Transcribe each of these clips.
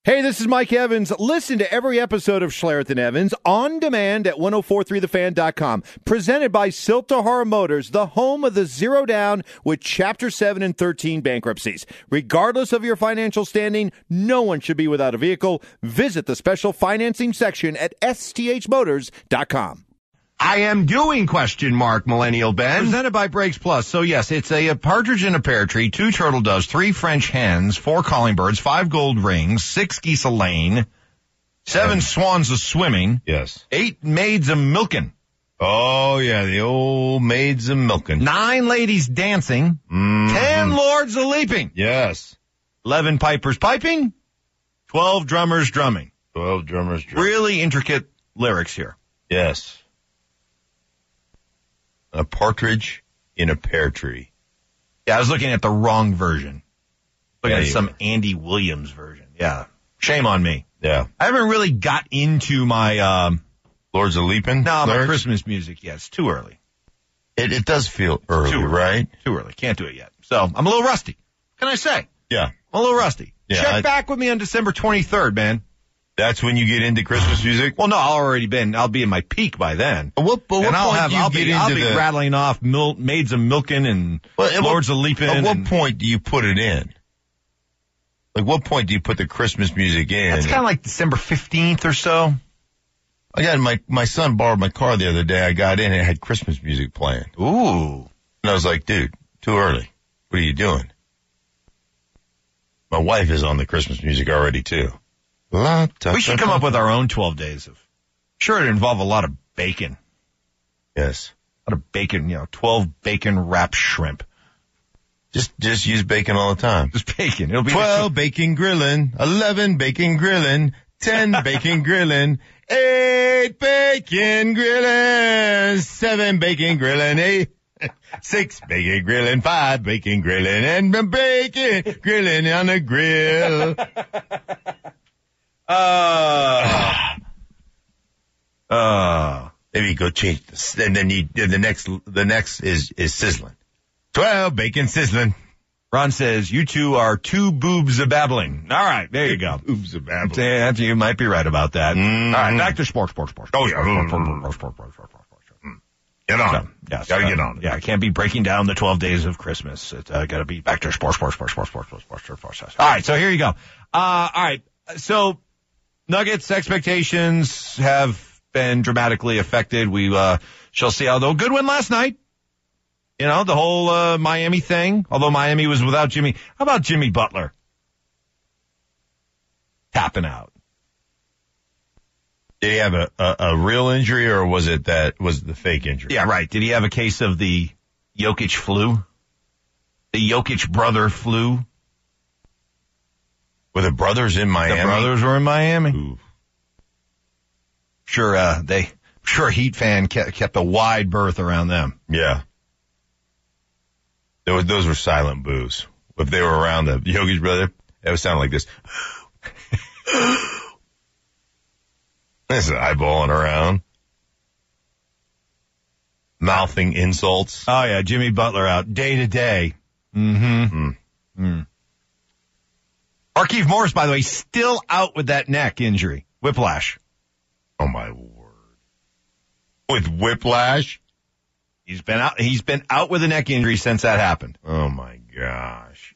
Hey, this is Mike Evans. Listen to every episode of Schlereth and Evans on demand at 1043thefan.com. Presented by Siltahara Motors, the home of the Zero Down with Chapter 7 and 13 bankruptcies. Regardless of your financial standing, no one should be without a vehicle. Visit the special financing section at sthmotors.com. I am doing ? Millennial Ben. Presented by Brakes Plus. So yes, it's a partridge in a pear tree, 2 turtle doves, 3 French hens, 4 calling birds, 5 gold rings, 6 geese a laying, 7 swans a swimming. Yes. 8 maids a milking. Oh, yeah, the old maids a milking. 9 ladies dancing. 10 lords a leaping. Yes. 11 pipers piping. 12 drummers drumming. 12 drummers drumming. Really intricate lyrics here. Yes. A partridge in a pear tree. Yeah, I was looking at the wrong version. Looking Yeah, at you some were. Andy Williams version. Yeah. Shame on me. Yeah. I haven't really got into my, Lords of Leaping? my lyrics? Christmas music yet. It's too early. It does feel early, Too early. right? Too early. Can't do it yet. So I'm a little rusty. What can I say? Yeah. I'm a little rusty. Yeah, Check back with me on December 23rd, man. That's when you get into Christmas music? Well, no, I'll be in my peak by then. But what And I'll get be into the... rattling off maids of milking and lords of leaping. At what and point do you put it in? Like, what point do you put the Christmas music in? It's kind of like December 15th or so. I got my son borrowed my car the other day. I got in and it had Christmas music playing. Ooh. And I was like, dude, too early. What are you doing? My wife is on the Christmas music already, too. We should come up with our own 12 days of. Sure, it'd involve a lot of bacon. Yes. A lot of bacon, 12 bacon wrapped shrimp. Just use bacon all the time. Just bacon. It'll be 12 bacon grilling, 11 bacon grilling, 10 bacon grilling, 8 bacon grilling, 7 bacon grilling, 8, 6 bacon grilling, 5 bacon grilling, and bacon grilling on the grill. Maybe go change this, and then the next is sizzling. 12 bacon sizzling. Ron says, you two are 2 boobs a babbling. All right, there you go. Boobs a babbling. Yeah, you might be right about that. All right, back to sports. Oh, yeah. Get on. So, yes, Gotta get on. Yeah, I can't be breaking down the 12 days of Christmas. It's gotta be back to sports. All right, so here you go. All right, so Nuggets expectations have been dramatically affected. We shall see how, though. Good win last night. The whole Miami thing, although Miami was without Jimmy. How about Jimmy Butler tapping out? Did he have a real injury, or was it the fake injury? Yeah, right. Did he have a case of the Jokic flu? The Jokic brother flu? Were the brothers in Miami? The brothers were in Miami. Ooh. Sure Heat fan kept a wide berth around them. Yeah. Those were silent boos. If they were around the Jokic brother, it would sound like this. This is eyeballing around. Mouthing insults. Oh, yeah, Jimmy Butler out day to day. Markieff Morris, by the way, still out with that neck injury. Whiplash. Oh, my word. With whiplash? He's been out with a neck injury since that happened. Oh, my gosh.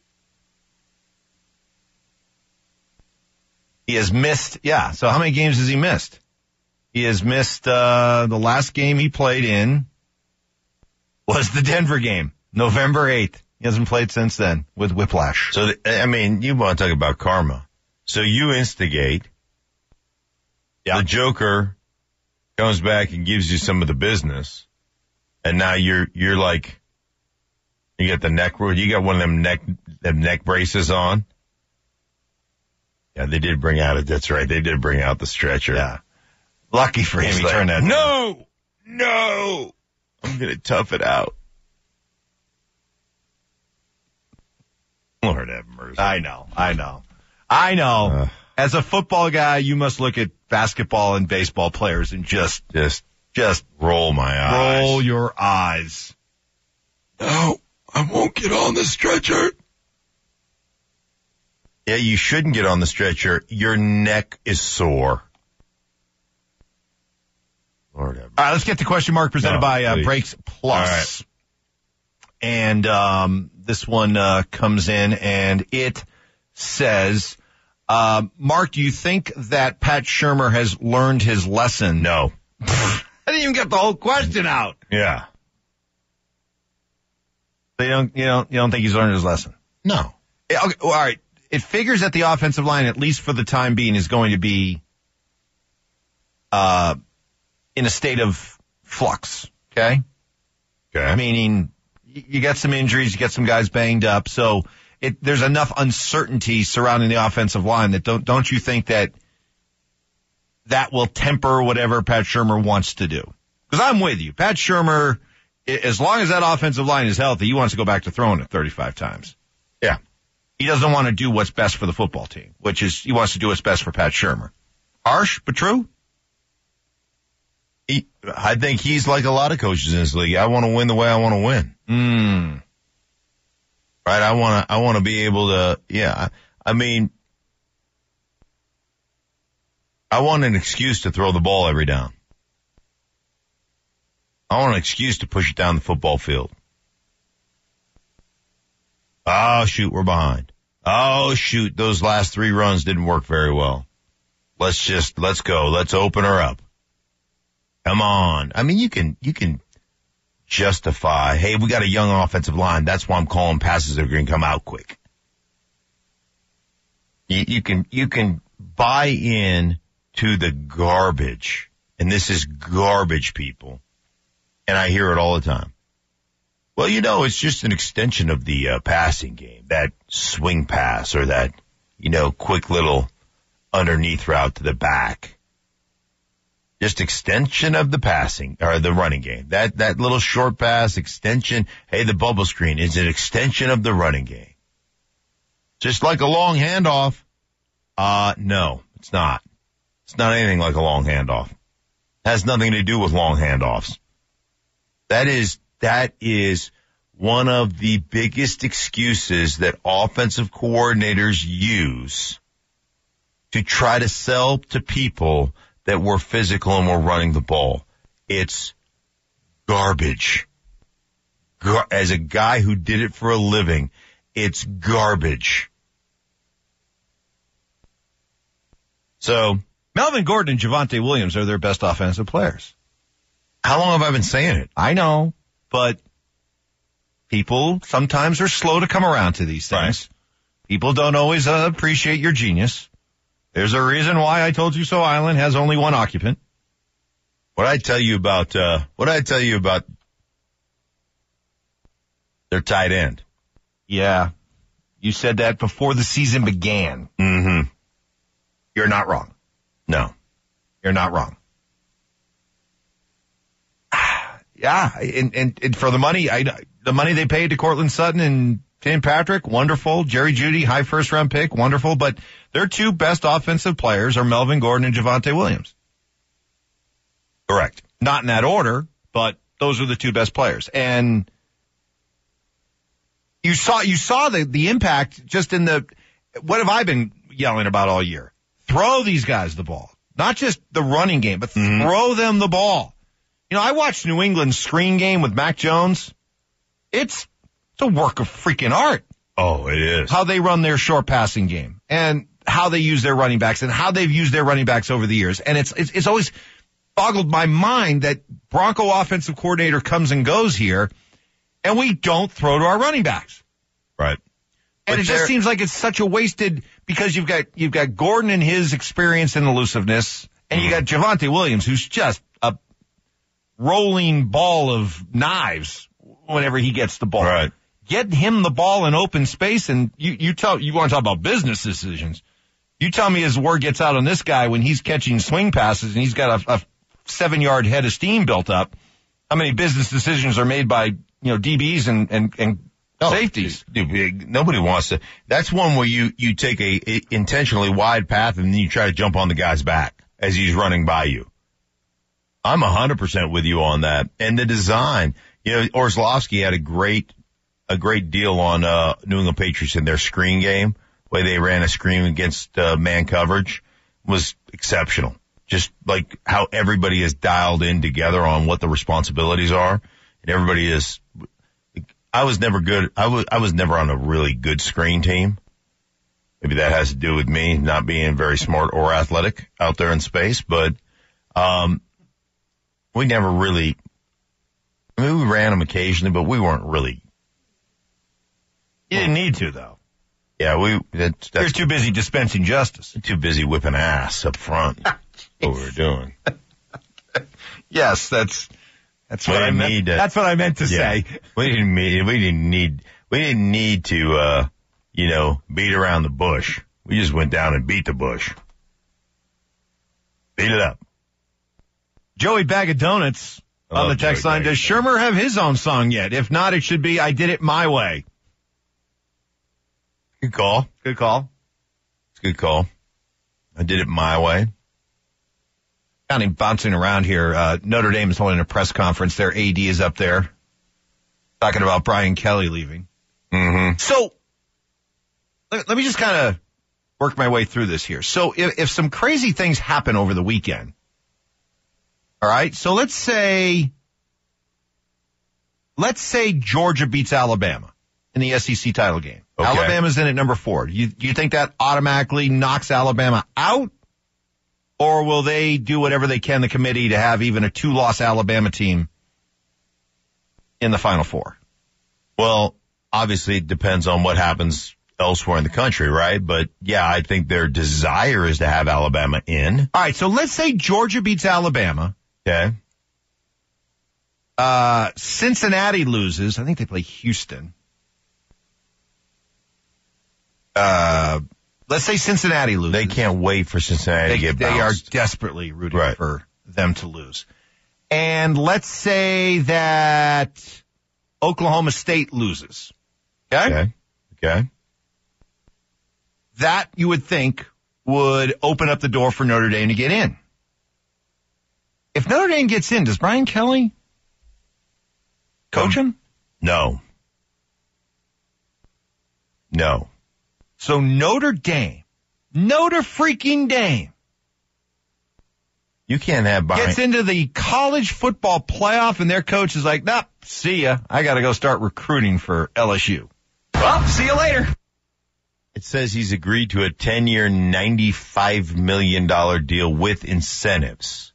He has missed, so how many games has he missed? He has missed, the last game he played in was the Denver game, November 8th. He hasn't played since then with whiplash. So, you want to talk about karma. So you instigate. Yeah. The Joker comes back and gives you some of the business. And now you're like, you got you got one of them neck braces on. Yeah, they did bring out that's right. They did bring out the stretcher. Yeah. Lucky for him, he turned that down. No, I'm going to tough it out. Lord have mercy. I know. As a football guy, you must look at basketball and baseball players and just roll my eyes. Roll your eyes. No, I won't get on the stretcher. Yeah, you shouldn't get on the stretcher. Your neck is sore. Lord have mercy. All right, let's get the question mark presented by Brakes Plus. All right. And this one comes in, and it says, Mark, do you think that Pat Shurmur has learned his lesson? No. I didn't even get the whole question out. Yeah. So you don't think he's learned his lesson? No. Okay, all right. It figures that the offensive line, at least for the time being, is going to be in a state of flux. Okay? Okay. Meaning you get some injuries, you get some guys banged up, so there's enough uncertainty surrounding the offensive line that don't you think that will temper whatever Pat Shurmur wants to do? Because I'm with you. Pat Shurmur, as long as that offensive line is healthy, he wants to go back to throwing it 35 times. Yeah. He doesn't want to do what's best for the football team, which is he wants to do what's best for Pat Shurmur. Harsh, but true? I think he's like a lot of coaches in this league. I want to win the way I want to win. Right? I want to be able to, I mean, I want an excuse to throw the ball every down. I want an excuse to push it down the football field. Oh, shoot, we're behind. Oh, shoot, those last 3 runs didn't work very well. Let's go. Let's open her up. Come on. I mean, you can justify, hey, we got a young offensive line. That's why I'm calling passes that are going to come out quick. You can buy in to the garbage. And this is garbage, people. And I hear it all the time. Well, it's just an extension of the passing game, that swing pass or that, quick little underneath route to the back. Just extension of the passing or the running game. That little short pass extension. Hey, the bubble screen is an extension of the running game. Just like a long handoff. No, it's not. It's not anything like a long handoff. It has nothing to do with long handoffs. That is one of the biggest excuses that offensive coordinators use to try to sell to people that we're physical and we're running the ball. It's garbage. As a guy who did it for a living, it's garbage. So, Melvin Gordon and Javonte Williams are their best offensive players. How long have I been saying it? I know, but people sometimes are slow to come around to these things. Right. People don't always appreciate your genius. There's a reason why I Told You So Island has only one occupant. What I tell you about their tight end? Yeah. You said that before the season began. Mm-hmm. You're not wrong. No. You're not wrong. Yeah, and for the money, the money they paid to Cortland Sutton and Tim Patrick, wonderful. Jerry Jeudy, high first-round pick, wonderful. But their 2 best offensive players are Melvin Gordon and Javonte Williams. Correct. Not in that order, but those are the 2 best players. And you saw the impact just in what have I been yelling about all year? Throw these guys the ball. Not just the running game, but throw them the ball. I watched New England's screen game with Mac Jones. It's a work of freaking art. Oh, it is. How they run their short passing game and how they use their running backs and how they've used their running backs over the years. And it's always boggled my mind that Bronco offensive coordinator comes and goes here and we don't throw to our running backs. Right. And it just seems like it's such a wasted, because you've got Gordon and his experience and elusiveness, and you got Javonte Williams, who's just a rolling ball of knives whenever he gets the ball. Right. Get him the ball in open space, and you want to talk about business decisions. You tell me as word gets out on this guy when he's catching swing passes and he's got a 7-yard head of steam built up, how many business decisions are made by, DBs and safeties? Nobody wants to. That's one where you take a intentionally wide path and then you try to jump on the guy's back as he's running by you. I'm 100% with you on that. And the design, Orslowski had a great deal on New England Patriots in their screen game. way they ran a screen against man coverage was exceptional. Just like how everybody is dialed in together on what the responsibilities are, and everybody is. I was never good. I was never on a really good screen team. Maybe that has to do with me not being very smart or athletic out there in space, but we never really. I mean, we ran them occasionally, but we weren't really. You didn't need to, though. Yeah, You're too busy dispensing justice. Too busy whipping ass up front. What we were doing. Yes, that's what I meant. That's what I meant to say. We didn't need to beat around the bush. We just went down and beat the bush. Beat it up. Joey Bag of Donuts on the text line. Does Shermer have his own song yet? If not, it should be I Did It My Way. Good call. Good call. It's a good call. I did it my way. Kind of bouncing around here. Notre Dame is holding a press conference. Their AD is up there talking about Brian Kelly leaving. Mm-hmm. So let me just kind of work my way through this here. So if some crazy things happen over the weekend, all right, so let's say Georgia beats Alabama in the SEC title game. Okay. Alabama's in at number 4. Do you think that automatically knocks Alabama out? Or will they do whatever they can, the committee, to have even a 2-loss Alabama team in the Final Four? Well, obviously it depends on what happens elsewhere in the country, right? But yeah, I think their desire is to have Alabama in. All right, so let's say Georgia beats Alabama. Okay. Cincinnati loses. I think they play Houston. Let's say Cincinnati loses. They can't wait for Cincinnati to get bounced. They are desperately rooting for them to lose. And let's say that Oklahoma State loses. Okay? Okay. That, you would think, would open up the door for Notre Dame to get in. If Notre Dame gets in, does Brian Kelly coach him? No. So Notre freaking Dame. You can't have Brian. Gets into the college football playoff and their coach is like, nah, see ya. I got to go start recruiting for LSU. Well, see you later. It says he's agreed to a 10-year, $95 million deal with incentives.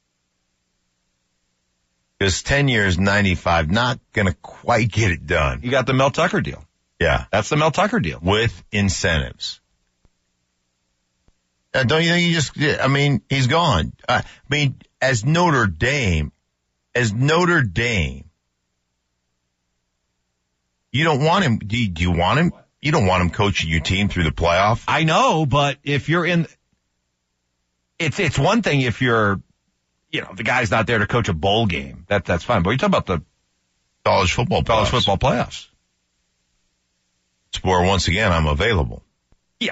Because 10 years, 95, not going to quite get it done. You got the Mel Tucker deal. Yeah. That's the Mel Tucker deal. With incentives. Don't you think he's gone. As Notre Dame, you don't want him. Do you want him? You don't want him coaching your team through the playoff. I know, but if you're in, it's one thing if you're, the guy's not there to coach a bowl game. That's fine. But you're talking about the college football playoffs. It's where, once again, I'm available. Yeah.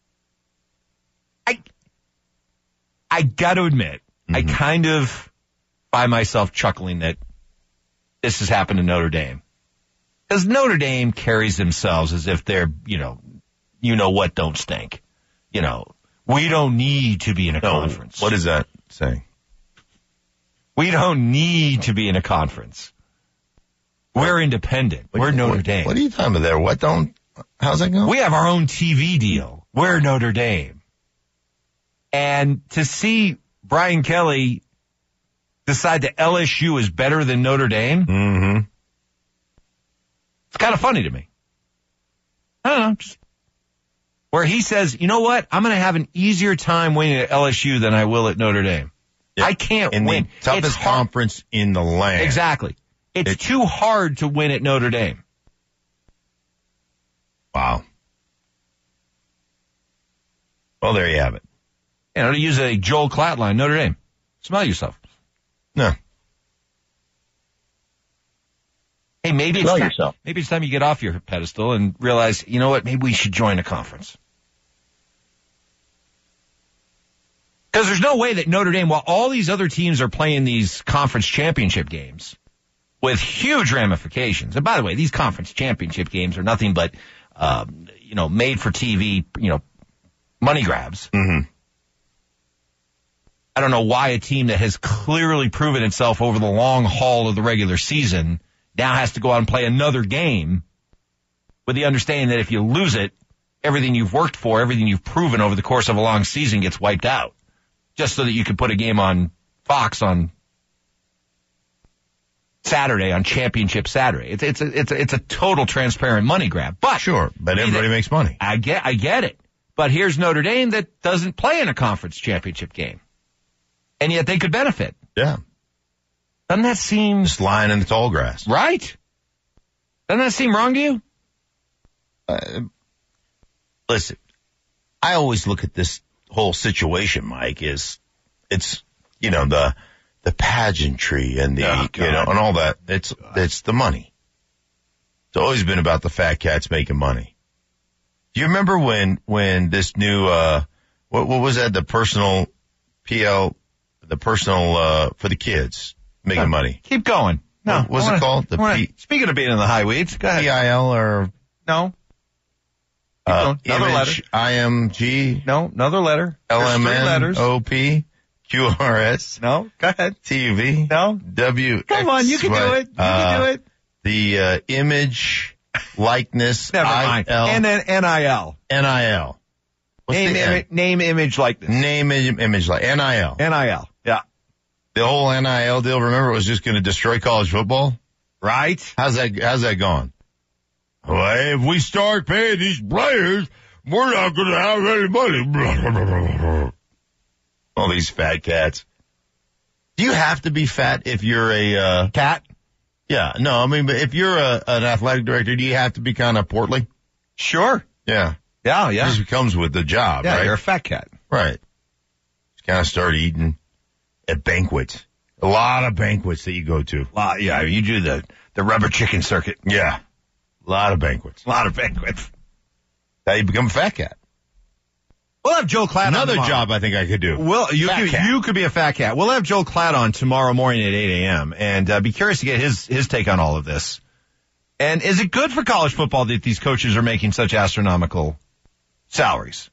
I got to admit, I kind of find myself chuckling that this has happened to Notre Dame. Because Notre Dame carries themselves as if they're, what don't stink. We don't need to be in a conference. What does that say? We don't need to be in a conference. We're independent. We're Notre Dame. What are you talking about there? How's that going? We have our own TV deal. We're Notre Dame. And to see Brian Kelly decide that LSU is better than Notre Dame, it's kind of funny to me. I don't know. Where he says, you know what? I'm going to have an easier time winning at LSU than I will at Notre Dame. Yeah. I can't win. The toughest conference in the land. Exactly. It's too hard to win at Notre Dame. Wow. Well, there you have it. To use a Joel Klatt line, Notre Dame, smell yourself. No. Hey, maybe it's time you get off your pedestal and realize, you know what, maybe we should join a conference. Because there's no way that Notre Dame, while all these other teams are playing these conference championship games with huge ramifications, and by the way, these conference championship games are nothing but, made for TV, money grabs. Mm-hmm. I don't know why a team that has clearly proven itself over the long haul of the regular season now has to go out and play another game with the understanding that if you lose it, everything you've worked for, everything you've proven over the course of a long season gets wiped out, just so that you can put a game on Fox on Saturday, on Championship Saturday. It's a total transparent money grab. But sure, but everybody makes money. I get it. But here's Notre Dame that doesn't play in a conference championship game, and yet they could benefit. Yeah. Doesn't that seem... Just lying in the tall grass. Right? Doesn't that seem wrong to you? Listen, I always look at this whole situation, Mike, it's the pageantry and and all that. It's the money. It's always been about the fat cats making money. Do you remember when this new, what was that? The personal for the kids making money. Keep going. No. What was it called? Speaking of being in the high weeds, go ahead. PIL or? No. Another Image, letter. IMG. No, another letter. LMN, OP, QRS. No, go ahead. TUV. No. W. Come on, you can do it. You can do it. The image, likeness, Never mind. And then NIL. NIL. Name, image, likeness. Name, image, like NIL. NIL. Yeah. The whole NIL deal, remember, it was just going to destroy college football? Right. How's that gone? Well, if we start paying these players, we're not going to have any money. All these fat cats. Do you have to be fat if you're a cat? Yeah, no, I mean, but if you're an athletic director, do you have to be kind of portly? Sure. Yeah. Yeah. It just comes with the job, yeah, right? You're a fat cat. Right. Just kind of start eating at banquets. A lot of banquets that you go to. Yeah, you do the rubber chicken circuit. Yeah. A lot of banquets. How you become a fat cat. We'll have Joe Klatt on Another tomorrow. job I think I could do. Well, you could be a fat cat. We'll have Joe Klatt on tomorrow morning at 8 a.m. and be curious to get his take on all of this. And is it good for college football that these coaches are making such astronomical salaries?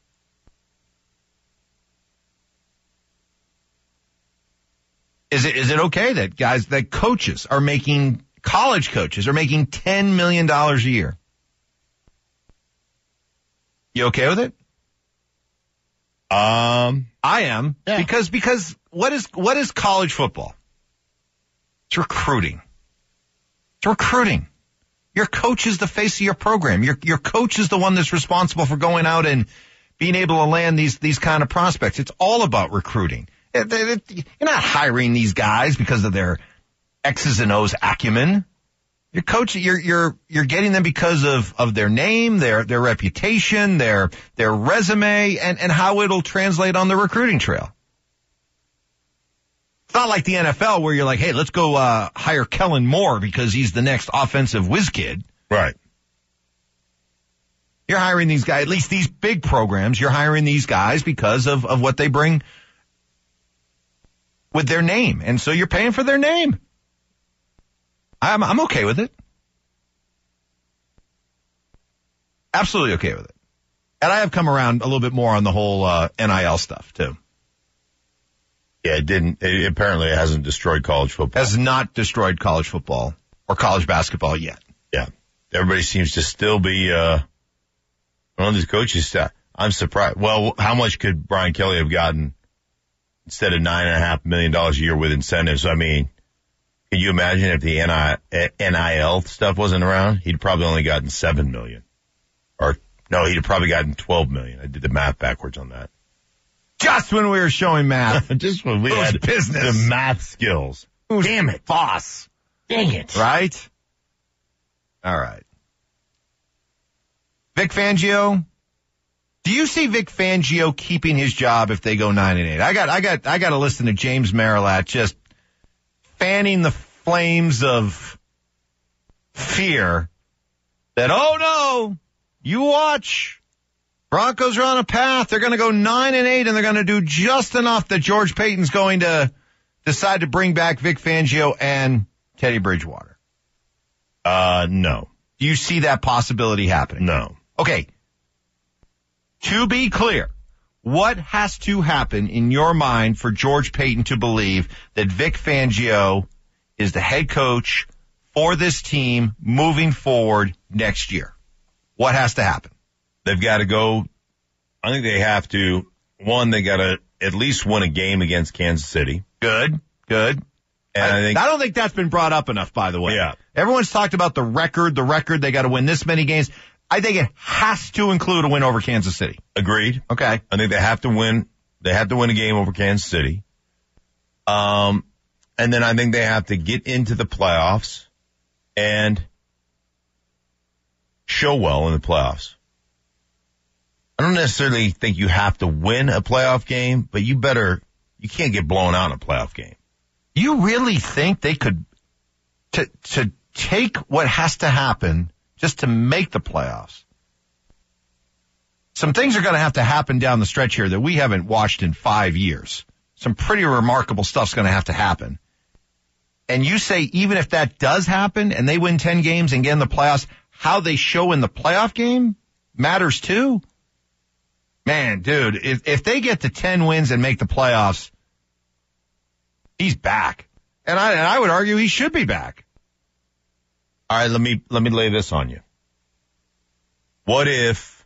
Is it okay that college coaches are making $10 million a year? You okay with it? I am. Yeah. Because what is college football? It's recruiting. Your coach is the face of your program. Your coach is the one that's responsible for going out and being able to land these kind of prospects. It's all about recruiting. You're not hiring these guys because of their X's and O's acumen. Your coach, you're getting them because of their name, their reputation, their resume, and how it'll translate on the recruiting trail. It's not like the NFL where you're like, hey, let's go hire Kellen Moore because he's the next offensive whiz kid. Right. You're hiring these guys, at least these big programs, you're hiring these guys because of what they bring with their name. And so you're paying for their name. I'm okay with it. Absolutely okay with it. And I have come around a little bit more on the whole NIL stuff, too. Yeah, it apparently hasn't destroyed college football. Has not destroyed college football or college basketball yet. Yeah. Everybody seems to still be, one of these coaches. I'm surprised. Well, how much could Brian Kelly have gotten instead of $9.5 million a year with incentives? I mean, can you imagine if the NIL stuff wasn't around? He'd probably only gotten $7 million. Or, no, he'd have probably gotten $12 million. I did the math backwards on that. Just when we were showing math. Just when we had business. The math skills. Damn it. Boss. Dang it. Right? All right. Vic Fangio. Do you see Vic Fangio keeping his job if they go 9-8? I got to listen to James Marilat just fanning the flames of fear that, oh no, you watch. Broncos are on a path. They're going to go 9-8 and they're going to do just enough that George Payton's going to decide to bring back Vic Fangio and Teddy Bridgewater. No. Do you see that possibility happening? No. Okay. To be clear, what has to happen in your mind for George Paton to believe that Vic Fangio is the head coach for this team moving forward next year? What has to happen? They've got to go. I think they have to. One, they got to at least win a game against Kansas City. Good. And I don't think that's been brought up enough, by the way. Yeah. Everyone's talked about the record. They got to win this many games. I think it has to include a win over Kansas City. Agreed. Okay. I think they have to win. They have to win a game over Kansas City. And then I think they have to get into the playoffs and show well in the playoffs. I don't necessarily think you have to win a playoff game, but you can't get blown out in a playoff game. You really think they could, to take what has to happen just to make the playoffs? Some things are going to have to happen down the stretch here that we haven't watched in 5 years. Some pretty remarkable stuff's going to have to happen. And you say even if that does happen and they win 10 games and get in the playoffs, how they show in the playoff game matters too? Man, dude, if they get to 10 wins and make the playoffs, he's back. And I would argue he should be back. All right, let me lay this on you. What if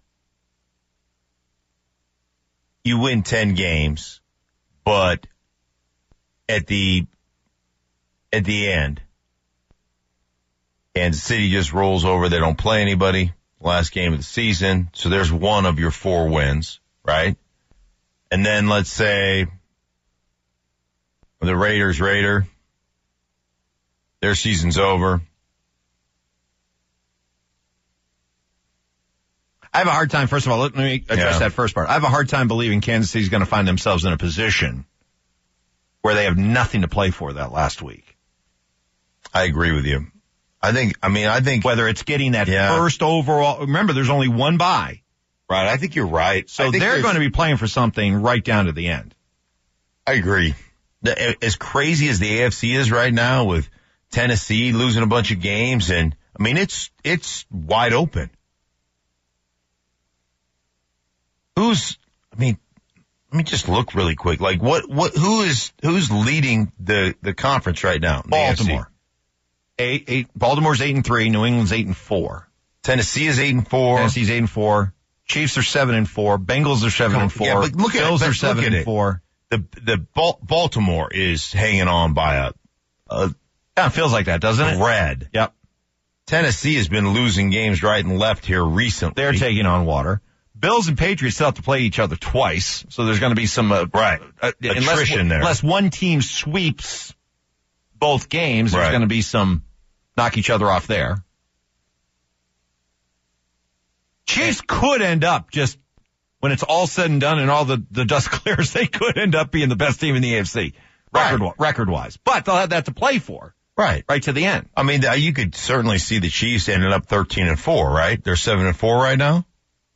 you win 10 games, but at the end, Kansas City just rolls over, they don't play anybody, last game of the season, so there's one of your 4 wins, right? And then let's say the Raiders, their season's over. I have a hard time, first of all, let me address that first part. I have a hard time believing Kansas City's going to find themselves in a position where they have nothing to play for that last week. I agree with you. I think whether it's getting that first overall, remember there's only one bye. Right. I think you're right. So they're going to be playing for something right down to the end. I agree. As crazy as the AFC is right now with Tennessee losing a bunch of games, and I mean, it's wide open. Let me just look really quick. Like who's leading the conference right now? Baltimore. Baltimore's 8-3. New England's 8-4. Tennessee is 8-4. Tennessee's 8-4. Chiefs are 7-4. Bengals are 7-4. Yeah, but look at Bills are 7-4. The Baltimore is hanging on by it feels like that, doesn't it? Thread. Yep. Tennessee has been losing games right and left here recently. They're taking on water. Bills and Patriots still have to play each other twice, so there's going to be some attrition there. Unless one team sweeps both games, there's going to be some knock each other off there. Chiefs could end up just, when it's all said and done and all the dust clears, they could end up being the best team in the AFC, record-wise. But they'll have that to play for. Right to the end. I mean, you could certainly see the Chiefs ending up 13-4, right? They're 7-4 right now.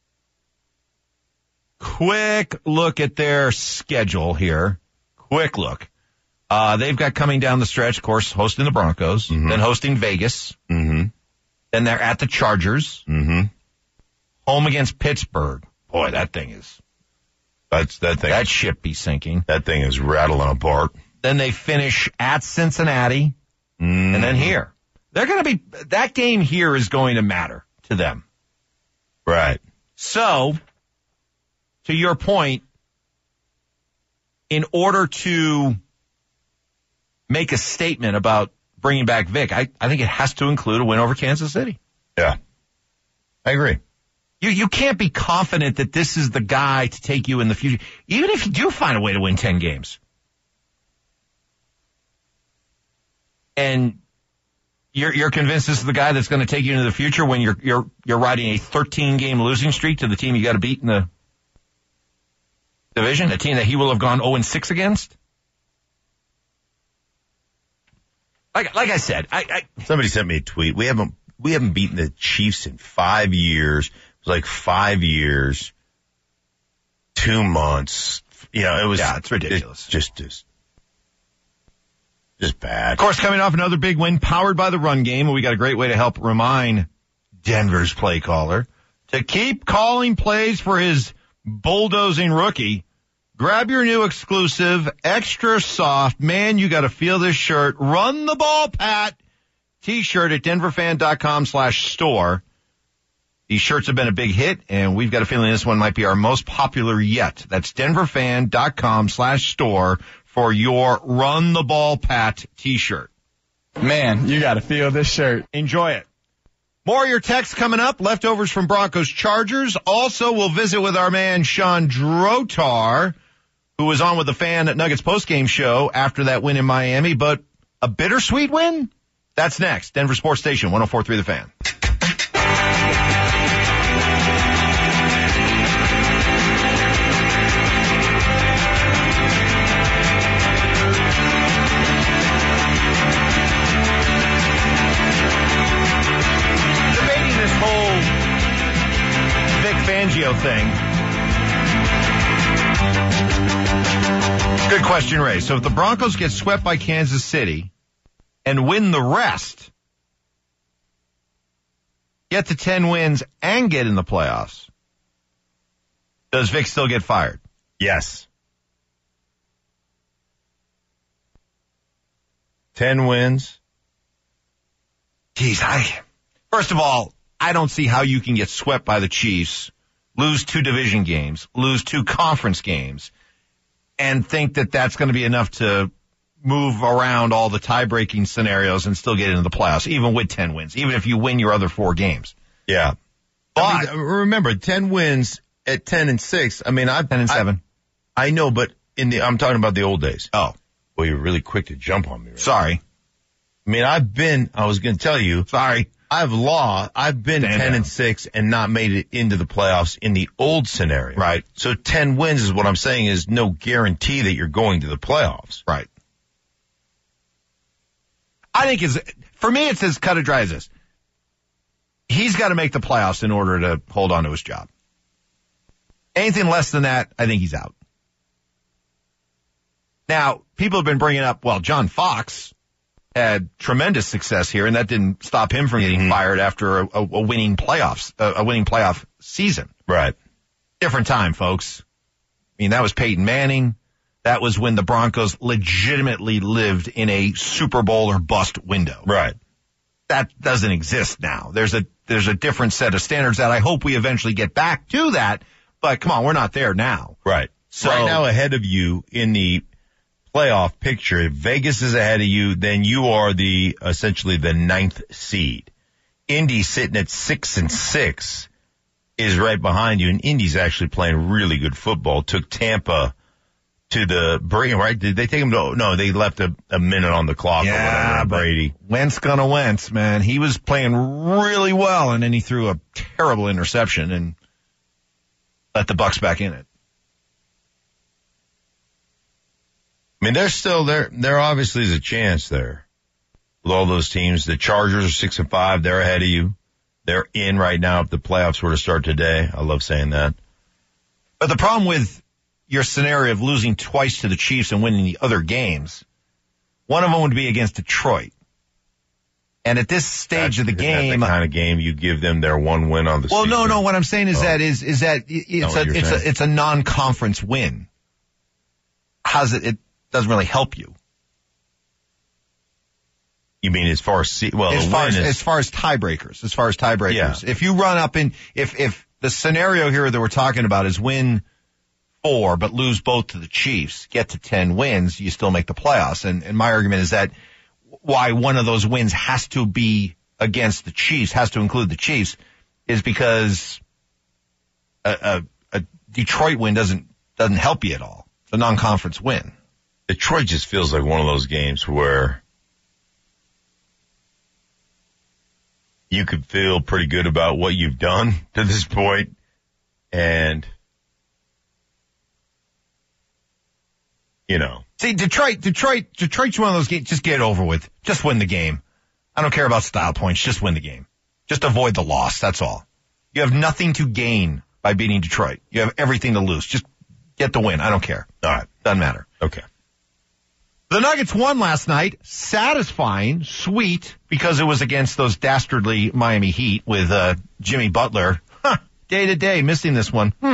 Quick look at their schedule here. Quick look. They've got coming down the stretch, of course, hosting the Broncos, then hosting Vegas. Then they're at the Chargers. Home against Pittsburgh. Boy, that thing is... That ship be sinking. That thing is rattling apart. Then they finish at Cincinnati. And then here. They're going to be... That game here is going to matter to them. Right. So, to your point, in order to make a statement about bringing back Vic, I think it has to include a win over Kansas City. Yeah. I agree. You can't be confident that this is the guy to take you in the future, even if you do find a way to win 10 games. And you're convinced this is the guy that's going to take you into the future when you're riding a 13-game losing streak to the team you got to beat in the division, a team that he will have gone 0-6 against? Like I said, somebody sent me a tweet. We haven't beaten the Chiefs in 5 years. It was like 5 years, 2 months. You know, it was. Yeah, it's ridiculous. Just bad. Of course, coming off another big win, powered by the run game, and we got a great way to help remind Denver's play caller to keep calling plays for his bulldozing rookie. Grab your new exclusive, extra soft, man, you got to feel this shirt, Run the Ball Pat t-shirt at denverfan.com/store. These shirts have been a big hit, and we've got a feeling this one might be our most popular yet. That's denverfan.com/store for your Run the Ball Pat t-shirt. Man, you got to feel this shirt. Enjoy it. More of your texts coming up. Leftovers from Broncos Chargers. Also, we'll visit with our man Sean Drotar, who was on with the Fan Nuggets postgame show after that win in Miami. But a bittersweet win? That's next. Denver Sports Station, 104.3 The Fan. Fangio thing. Good question, Ray. So if the Broncos get swept by Kansas City and win the rest, get to 10 wins and get in the playoffs, does Vic still get fired? Yes. 10 wins. Geez, first of all, I don't see how you can get swept by the Chiefs, lose 2 division games, lose 2 conference games, and think that that's going to be enough to move around all the tie-breaking scenarios and still get into the playoffs, even with 10 wins, even if you win your other 4 games. Yeah. But remember, 10 wins at 10-6. I mean, 10-7. I know, but I'm talking about the old days. Oh. Well, you're really quick to jump on me. Right? Sorry. I mean, I was going to tell you. Sorry. I've been 10-6 and not made it into the playoffs in the old scenario. Right. So 10 wins is what I'm saying is no guarantee that you're going to the playoffs. Right. I think for me, it's as cut and dry as this. He's got to make the playoffs in order to hold on to his job. Anything less than that, I think he's out. Now, people have been bringing up, well, John Fox had tremendous success here, and that didn't stop him from getting fired after a winning playoff season. Right. Different time, folks. I mean, that was Peyton Manning. That was when the Broncos legitimately lived in a Super Bowl or bust window. Right. That doesn't exist now. There's a different set of standards that I hope we eventually get back to that, but come on, we're not there now. Right. So right now ahead of you in the playoff picture, if Vegas is ahead of you, then you are essentially the 9th seed. Indy sitting at 6-6 is right behind you, and Indy's actually playing really good football. Took Tampa to the break, right? Did they take him to? No, they left a minute on the clock. Yeah, or whatever, Brady. Wentz gonna Wentz, man. He was playing really well, and then he threw a terrible interception and let the Bucs back in it. I mean, they're still there. There obviously is a chance there with all those teams. The Chargers are 6-5. They're ahead of you. They're in right now if the playoffs were to start today. I love saying that. But the problem with your scenario of losing twice to the Chiefs and winning the other games, one of them would be against Detroit. And at this stage of the game, the kind of game you give them their one win on the season. Well, no. What I'm saying is that it's a non-conference win. It doesn't really help you. You mean as far as tiebreakers? Yeah. If you run up if the scenario here that we're talking about is win 4 but lose both to the Chiefs, get to 10 wins, you still make the playoffs. And my argument is that why one of those wins has to be against the Chiefs, has to include the Chiefs, is because a Detroit win doesn't help you at all. It's a non-conference win. Detroit just feels like one of those games where you could feel pretty good about what you've done to this point, and See, Detroit's one of those games. Just get it over with. Just win the game. I don't care about style points. Just win the game. Just avoid the loss. That's all. You have nothing to gain by beating Detroit. You have everything to lose. Just get the win. I don't care. All right. Doesn't matter. Okay. The Nuggets won last night. Satisfying. Sweet. Because it was against those dastardly Miami Heat with Jimmy Butler. Day to day. Missing this one.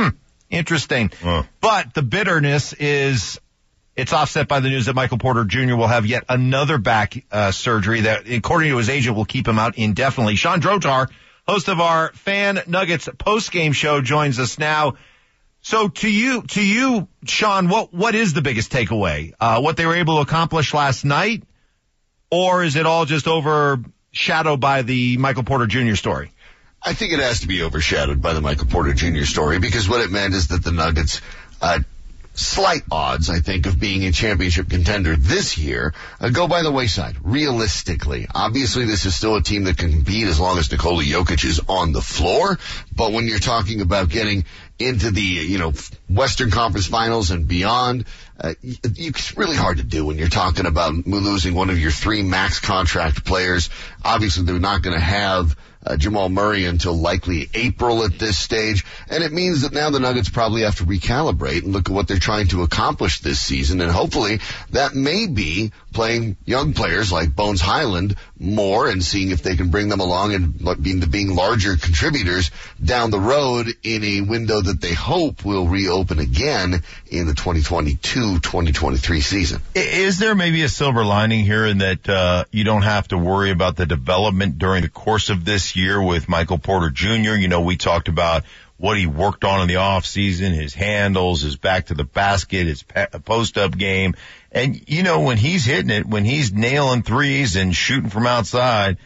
Interesting. But the bitterness is, it's offset by the news that Michael Porter Jr. will have yet another back surgery that, according to his agent, will keep him out indefinitely. Sean Drotar, host of our Fan Nuggets post-game show, joins us now. So to you, Sean, what is the biggest takeaway? What they were able to accomplish last night? Or is it all just overshadowed by the Michael Porter Jr. story? I think it has to be overshadowed by the Michael Porter Jr. story, because what it meant is that the Nuggets, slight odds, I think, of being a championship contender this year, go by the wayside, realistically. Obviously, this is still a team that can compete as long as Nikola Jokic is on the floor, but when you're talking about getting into the, Western Conference Finals and beyond, it's really hard to do when you're talking about losing one of your 3 max contract players. Obviously, they're not going to have Jamal Murray until likely April at this stage. And it means that now the Nuggets probably have to recalibrate and look at what they're trying to accomplish this season. And hopefully that may be playing young players like Bones Highland more and seeing if they can bring them along and being larger contributors down the road in a window that they hope will reopen again in the 2022-2023 season. Is there maybe a silver lining here in that you don't have to worry about the development during the course of this year with Michael Porter Jr.? We talked about what he worked on in the off season, his handles, his back to the basket, his post-up game. And, when he's hitting it, when he's nailing threes and shooting from outside,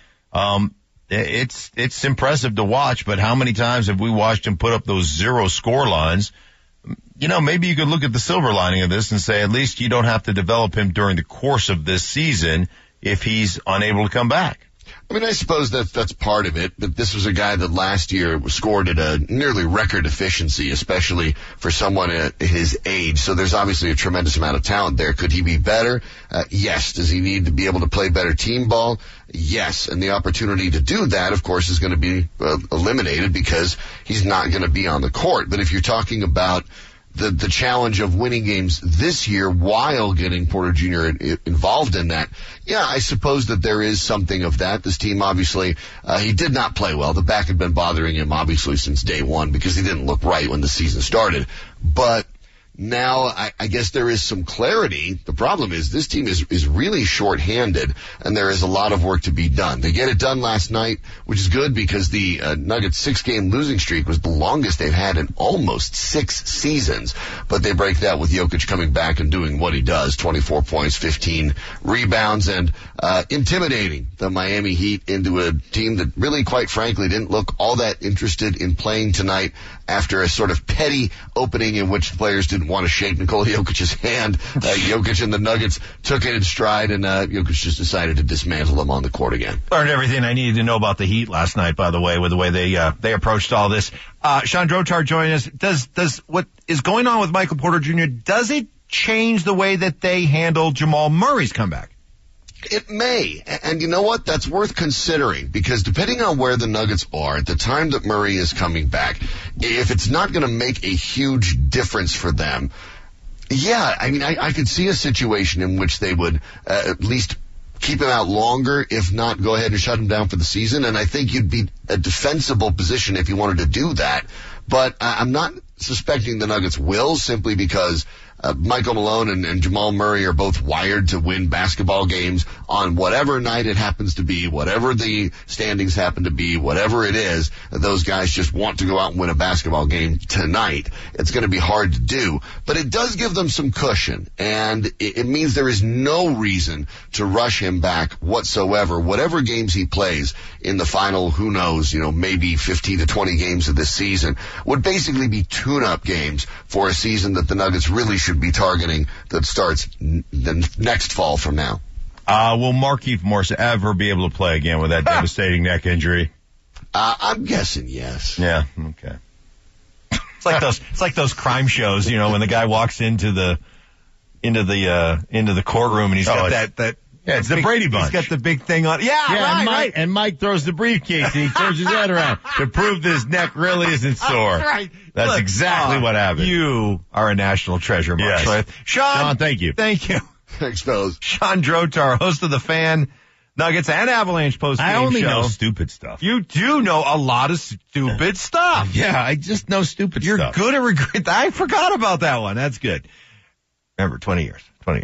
it's impressive to watch. But how many times have we watched him put up those 0 score lines? Maybe you could look at the silver lining of this and say at least you don't have to develop him during the course of this season if he's unable to come back. I suppose that's part of it, but this was a guy that last year scored at a nearly record efficiency, especially for someone at his age. So there's obviously a tremendous amount of talent there. Could he be better? Yes. Does he need to be able to play better team ball? Yes. And the opportunity to do that, of course, is going to be eliminated because he's not going to be on the court. But if you're talking about the challenge of winning games this year while getting Porter Jr. involved in that, yeah, I suppose that there is something of that. This team, obviously, he did not play well. The back had been bothering him, obviously, since day one because he didn't look right when the season started. But now I guess there is some clarity. The problem is this team is really short-handed, and there is a lot of work to be done. They get it done last night, which is good because the Nuggets 6-game losing streak was the longest they've had in almost 6 seasons. But they break that with Jokic coming back and doing what he does, 24 points, 15 rebounds, and intimidating the Miami Heat into a team that really, quite frankly, didn't look all that interested in playing tonight after a sort of petty opening in which the players didn't want to shake Nikola Jokic's hand. Jokic and the Nuggets took it in stride, and Jokic just decided to dismantle them on the court again. Learned everything I needed to know about the Heat last night, by the way, with the way they approached all this. Sean Drotar joining us. Does what is going on with Michael Porter Jr., does it change the way that they handle Jamal Murray's comeback? It may. And you know what? That's worth considering because depending on where the Nuggets are at the time that Murray is coming back, if it's not going to make a huge difference for them, yeah, I could see a situation in which they would at least keep him out longer, if not go ahead and shut him down for the season. And I think you'd be a defensible position if you wanted to do that. But I'm not suspecting the Nuggets will, simply because Michael Malone and Jamal Murray are both wired to win basketball games on whatever night it happens to be, whatever the standings happen to be, whatever it is. Those guys just want to go out and win a basketball game tonight. It's going to be hard to do, but it does give them some cushion, and it means there is no reason to rush him back whatsoever. Whatever games he plays in the final, who knows, maybe 15 to 20 games of this season would basically be tune-up games for a season that the Nuggets really should be targeting that starts the next fall from now. Will Markieff Morris ever be able to play again with that devastating neck injury? I'm guessing yes. Yeah, okay. It's like those crime shows, when the guy walks into the courtroom and he's got that. Yeah, it's the Brady Bunch. He's got the big thing on. Yeah, right. And Mike throws the briefcase and he turns his head around to prove that his neck really isn't sore. Right. That's exactly what happened. You are a national treasure, Mark. Yes. Sean, thank you. Thank you. Thanks, fellas. Sean Drotar, host of the Fan Nuggets and Avalanche post-game show. I only know stupid stuff. You do know a lot of stupid stuff. Yeah, I just know stupid You're stuff. good at regret. I forgot about that one. That's good. Remember, 20 years.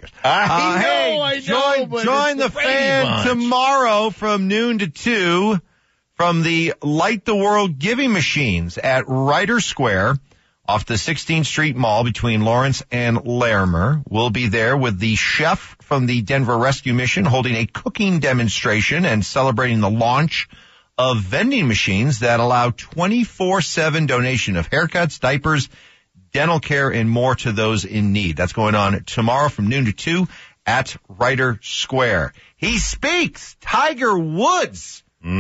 I know, join the fan tomorrow from noon to 2 from the Light the World Giving Machines at Ryder Square off the 16th Street Mall between Lawrence and Larimer. We'll be there with the chef from the Denver Rescue Mission holding a cooking demonstration and celebrating the launch of vending machines that allow 24/7 donation of haircuts, diapers, dental care, and more to those in need. That's going on tomorrow from noon to 2 at Ryder Square. He speaks. Tiger Woods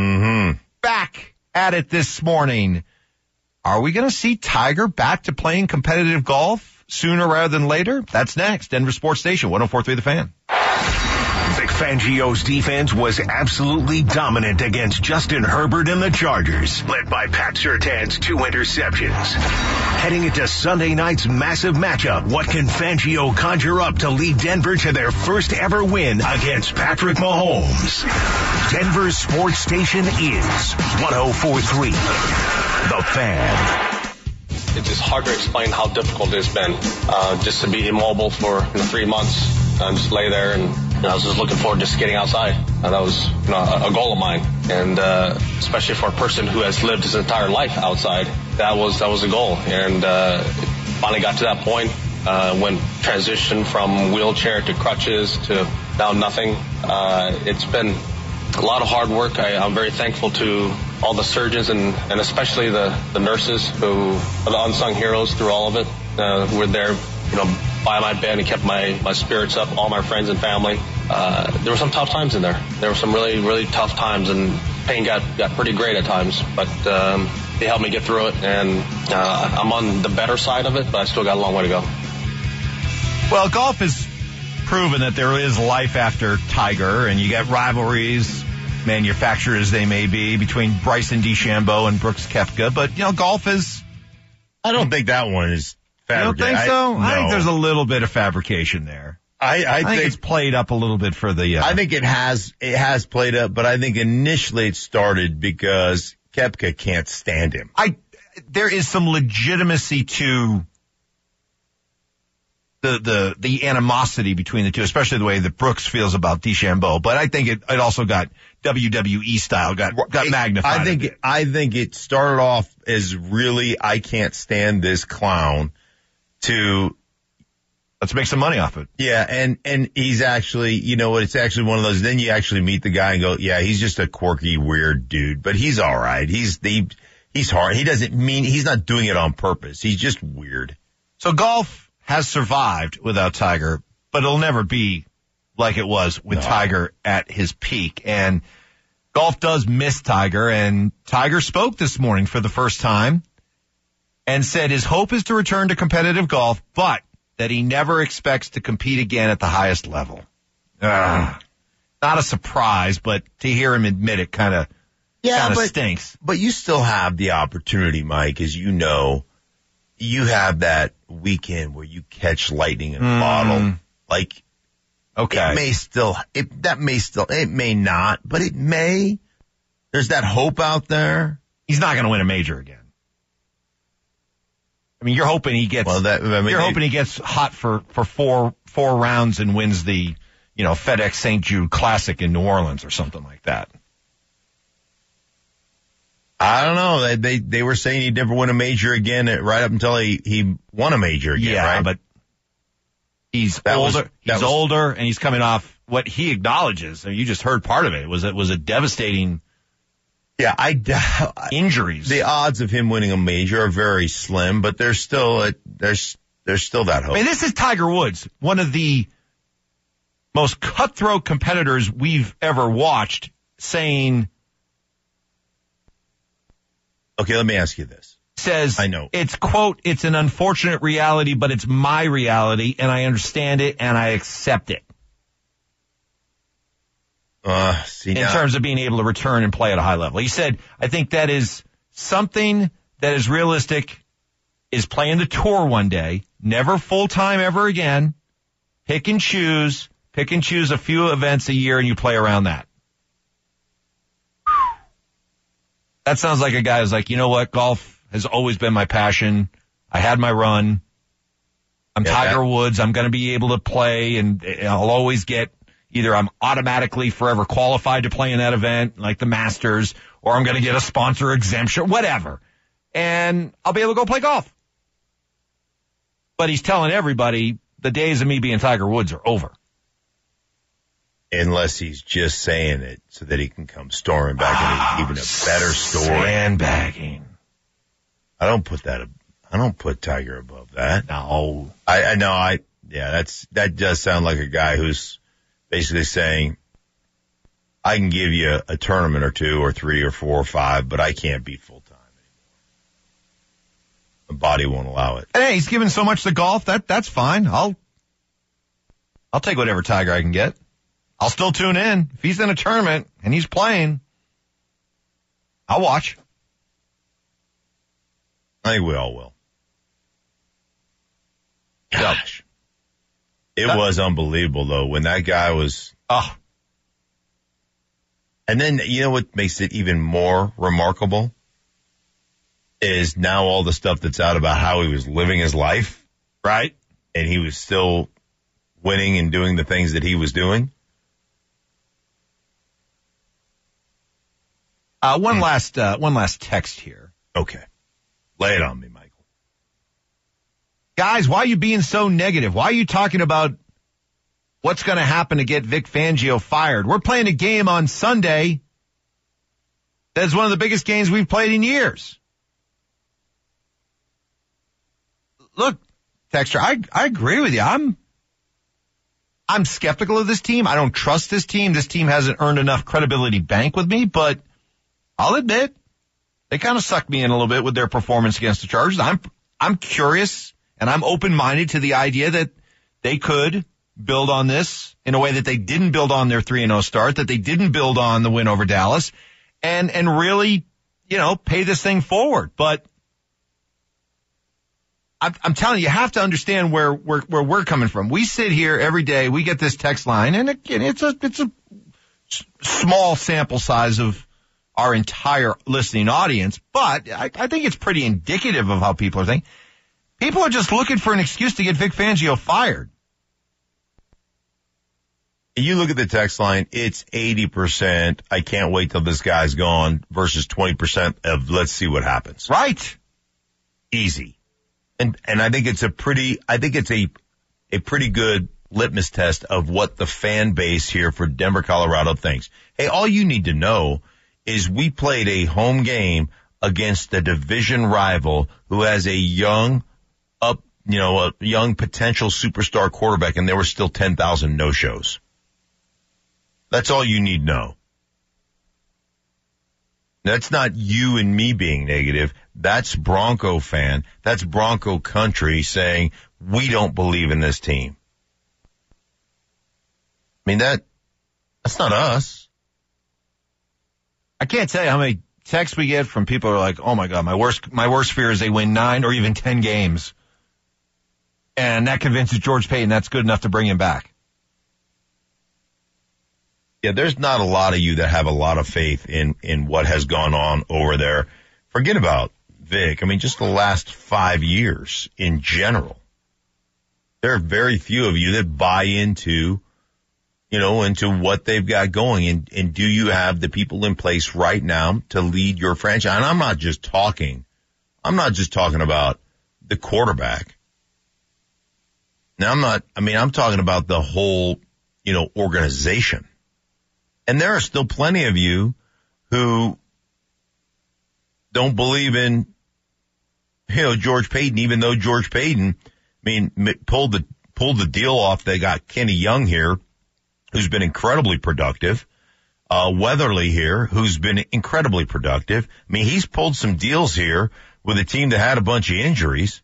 back at it this morning. Are we going to see Tiger back to playing competitive golf sooner rather than later? That's next. Denver Sports Station, 104.3 The Fan. Vic Fangio's defense was absolutely dominant against Justin Herbert and the Chargers, led by Pat Surtain's 2 interceptions. Heading into Sunday night's massive matchup, what can Fangio conjure up to lead Denver to their first ever win against Patrick Mahomes? Denver's sports station is 104.3 The Fan. It's just hard to explain how difficult it's been, just to be immobile for 3 months and just lay there. And I was just looking forward to just getting outside. That was a goal of mine, and especially for a person who has lived his entire life outside, that was a goal. And finally got to that point when transitioned from wheelchair to crutches to now nothing. It's been a lot of hard work. I'm very thankful to all the surgeons and especially the nurses who are the unsung heroes through all of it, who were there, by my bed and kept my spirits up, all my friends and family. There were some tough times in there. There were some really, really tough times, and pain got pretty great at times, but they helped me get through it, and I'm on the better side of it, but I still got a long way to go. Well, golf has proven that there is life after Tiger, and you got rivalries, manufactured as they may be, between Bryson DeChambeau and Brooks Koepka, but, golf is... I don't think that one is fabricated. You don't think so? No. I think there's a little bit of fabrication there. I think it's played up a little bit for the... I think it has played up, but I think initially it started because Koepka can't stand him. There is some legitimacy to the animosity between the two, especially the way that Brooks feels about DeChambeau. But I think it also got WWE style, got magnified. I think it started off as really, I can't stand this clown, to let's make some money off it. Yeah, and he's actually, it's actually one of those, then you actually meet the guy and go, yeah, he's just a quirky, weird dude, but he's all right. He's hard. He's not doing it on purpose. He's just weird. So golf has survived without Tiger, but it'll never be like it was with Tiger at his peak. And golf does miss Tiger, and Tiger spoke this morning for the first time and said his hope is to return to competitive golf, but that he never expects to compete again at the highest level. Not a surprise, but to hear him admit it kind of stinks. But you still have the opportunity, Mike, as you know. You have that weekend where you catch lightning in a bottle. Like, okay, it may not, but it may. There's that hope out there. He's not going to win a major again. I mean, you're hoping he gets. Hoping he gets hot for four rounds and wins the, FedEx St. Jude Classic in New Orleans or something like that. I don't know. They were saying he'd never win a major again right up until he won a major again, right? But he's older, and he's coming off what he acknowledges. I mean, you just heard part of it. It was a devastating. Yeah, injuries. The odds of him winning a major are very slim, but there's still that hope. I mean, this is Tiger Woods, one of the most cutthroat competitors we've ever watched, saying. Okay, let me ask you this. Says, I know. It's, quote, it's an unfortunate reality, but it's my reality, and I understand it, and I accept it. In terms of being able to return and play at a high level. He said, I think that is something that is realistic, is playing the tour one day, never full-time ever again, pick and choose a few events a year, and you play around that. That sounds like a guy who's like, you know what? Golf has always been my passion. I had my run. I'm Tiger Woods. I'm going to be able to play, and I'll always get either I'm automatically forever qualified to play in that event, like the Masters, or I'm going to get a sponsor exemption, whatever. And I'll be able to go play golf. But he's telling everybody the days of me being Tiger Woods are over. Unless he's just saying it so that he can come storming back and even a better story. Sandbagging. I don't put Tiger above that. No. I know. That does sound like a guy who's basically saying, I can give you a tournament or 2 or 3 or 4 or 5, but I can't be full time anymore. The body won't allow it. Hey, he's giving so much to golf. That's fine. I'll take whatever Tiger I can get. I'll still tune in. If he's in a tournament and he's playing, I'll watch. I think we all will. Gosh. It was unbelievable, though, when that guy was... Oh. And then, you know what makes it even more remarkable? Is now all the stuff that's out about how he was living his life. Right. And he was still winning and doing the things that he was doing. One last text here. Okay. Lay it on me, Michael. Guys, why are you being so negative? Why are you talking about what's going to happen to get Vic Fangio fired? We're playing a game on Sunday that's one of the biggest games we've played in years. Look, Texter, I agree with you. I'm skeptical of this team. I don't trust this team. This team hasn't earned enough credibility bank with me, but I'll admit they kind of sucked me in a little bit with their performance against the Chargers. I'm curious and I'm open-minded to the idea that they could build on this in a way that they didn't build on their 3-0 start, that they didn't build on the win over Dallas and really, pay this thing forward. But I'm telling you have to understand where we're coming from. We sit here every day, we get this text line, and again, it's a small sample size of our entire listening audience, but I think it's pretty indicative of how people are thinking. People are just looking for an excuse to get Vic Fangio fired. You look at the text line, it's 80%, I can't wait till this guy's gone, versus 20% of let's see what happens. Right. Easy. And I think it's a pretty good litmus test of what the fan base here for Denver, Colorado thinks. Hey, all you need to know is we played a home game against a division rival who has a young potential superstar quarterback, and there were still 10,000 no-shows. That's all you need to know. That's not you and me being negative. That's Bronco fan. That's Bronco country saying, we don't believe in this team. I mean, that's not us. I can't tell you how many texts we get from people who are like, oh my God, my worst fear is they win 9 or even 10 games. And that convinces George Payton that's good enough to bring him back. Yeah, there's not a lot of you that have a lot of faith in what has gone on over there. Forget about Vic. I mean, just the last 5 years in general. There are very few of you that buy into what they've got going. And do you have the people in place right now to lead your franchise? And I'm not just talking about the quarterback. Now I'm talking about the whole, organization. And there are still plenty of you who don't believe in, George Payton, even though George Payton, pulled the deal off. They got Kenny Young here, who's been incredibly productive. Weatherly here, who's been incredibly productive. He's pulled some deals here with a team that had a bunch of injuries.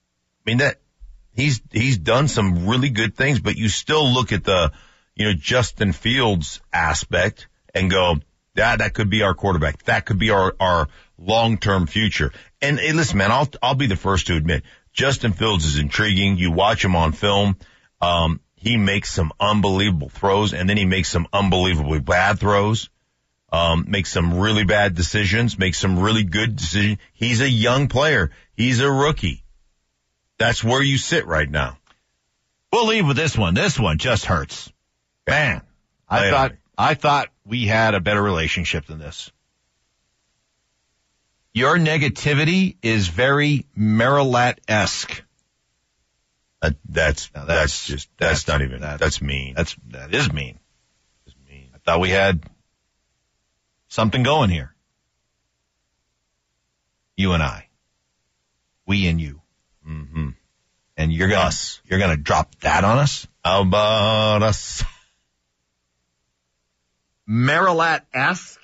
He's done some really good things, but you still look at the, Justin Fields aspect and go, that could be our quarterback. That could be our long-term future. And hey, listen, man, I'll be the first to admit, Justin Fields is intriguing. You watch him on film. He makes some unbelievable throws, and then he makes some unbelievably bad throws. Make some really bad decisions, make some really good decisions. He's a young player. He's a rookie. That's where you sit right now. We'll leave with this one. This one just hurts. Man, I thought we had a better relationship than this. Your negativity is very Marilat-esque. That's mean. That is mean. I thought we had something going here. You and I. We and you. Mm-hmm. And you're gonna drop that on us? How about us? Marilat-esque?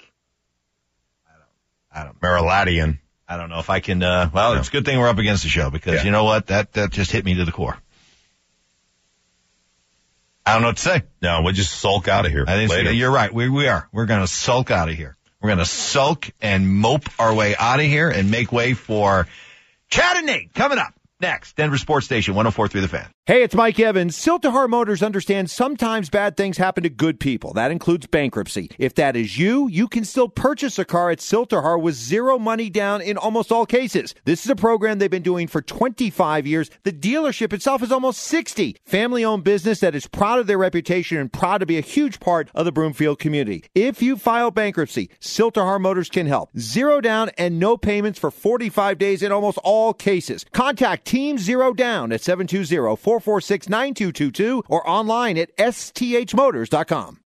I don't Marilatian. I don't know if I can, It's a good thing we're up against the show because you know what? That just hit me to the core. I don't know what to say. No, we'll just sulk out of here. Later. You're right. We are. We're going to sulk out of here. We're going to sulk and mope our way out of here and make way for Chad and Nate coming up next. Denver Sports Station 104.3 The Fan. Hey, it's Mike Evans. Siltahar Motors understands sometimes bad things happen to good people. That includes bankruptcy. If that is you, you can still purchase a car at Siltahar with zero money down in almost all cases. This is a program they've been doing for 25 years. The dealership itself is almost 60. Family-owned business that is proud of their reputation and proud to be a huge part of the Broomfield community. If you file bankruptcy, Siltahar Motors can help. Zero down and no payments for 45 days in almost all cases. Contact Team Zero Down at 720-446-9222 or online at sthmotors.com.